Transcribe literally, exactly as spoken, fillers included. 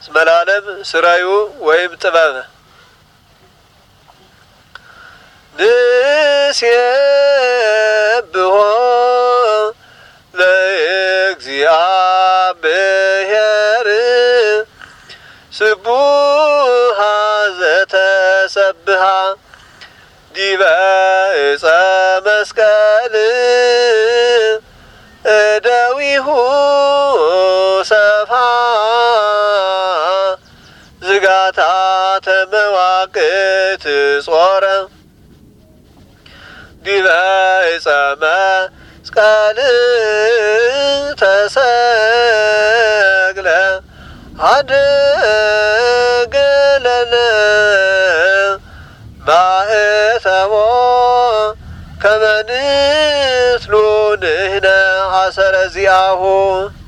ስመላለም ስራዩ ወይም ጥበብ ንሴብሖ ለእግዚአብሔር ስቡሐ ዘተሰብሐ ዲበ ዕፀ መስቀል እደዊሁ ሰፋ ዝጋታተ መዋቅት ጾረ ዲበ ዕፀ መስቀል ተሰቅለ ሀደገ ለነ ማእተቦ ከመ ንትሉ ንሕነ አሰረ ዚአሁ